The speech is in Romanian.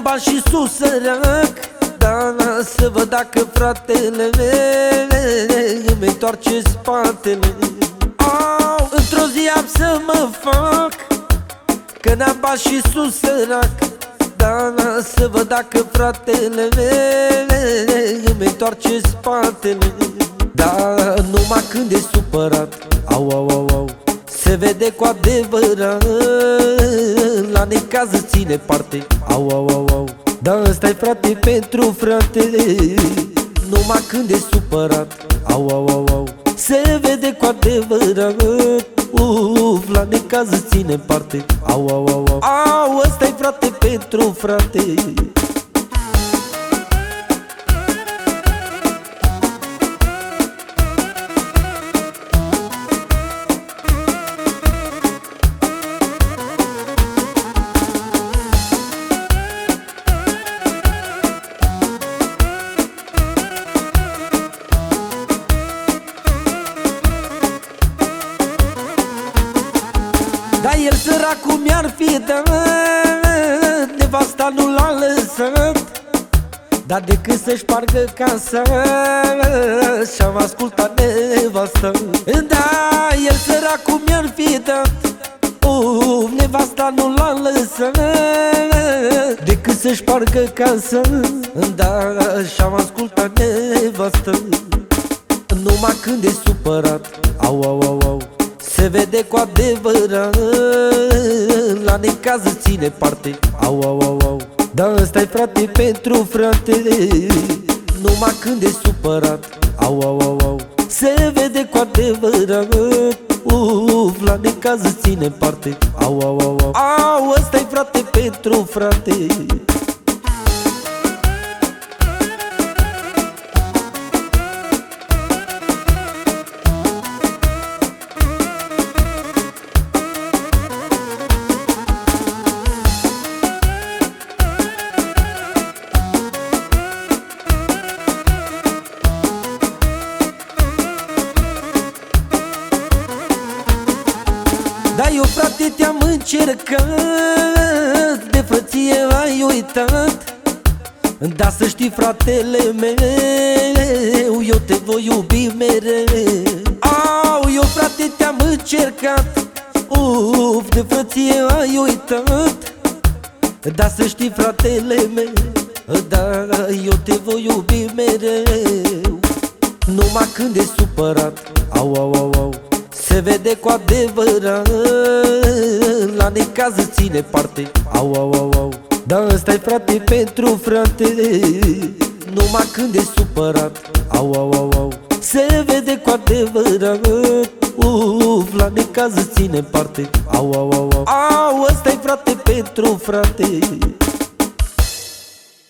bani și sus sărac, dar să văd dacă fratele îmi întoarce spatele. Într-o zi am să mă fac, că n-am bani și sus sărac, dar să văd dacă fratele îmi întoarce spatele. Dar numai când e supărat, au, au, au, au, se vede cu adevărat, la necaz ține parte, au, au, au, au. Dar ăsta-i frate pentru frate, numai când e supărat, au, au, au, au, se vede cu adevărat, la necaz ține parte, au, au, au, au, au, ăsta-i frate pentru frate. Dar el săracul mi-ar fi dat, nevasta nu l-a lăsat, dar decât să-și pargă casa și-am ascultat nevasta. Da, el săracul mi-ar fi dat, nevasta nu l-a lăsat, decât să-și pargă casa, da, și-am ascultat nevasta. Numai când e supărat, au, au, au, au, se vede cu adevărat, la necaz ține parte, au, au, au, au. Dar ăsta-i frate pentru frate, numai când e supărat, au, au, au, au, se vede cu adevărat, la necaz ține parte, au, au, au, au, au, ăsta-i frate pentru frate. Dar eu frate te-am încercat, de frăție ai uitat, dar să știi fratele meu, eu te voi iubi mereu. Au, eu frate te-am încercat, de frăție ai uitat, dar să știi fratele meu, da, eu te voi iubi mereu. Numai când e supărat, au, au, au, au, se vede cu adevărat, la necaz ține parte, au, au, au, au. Dar ăsta-i frate pentru frate, numai când e supărat, au, au, au, au, se vede cu adevărat, la necaz ține parte, au, au, au, au, au, ăsta-i frate pentru frate.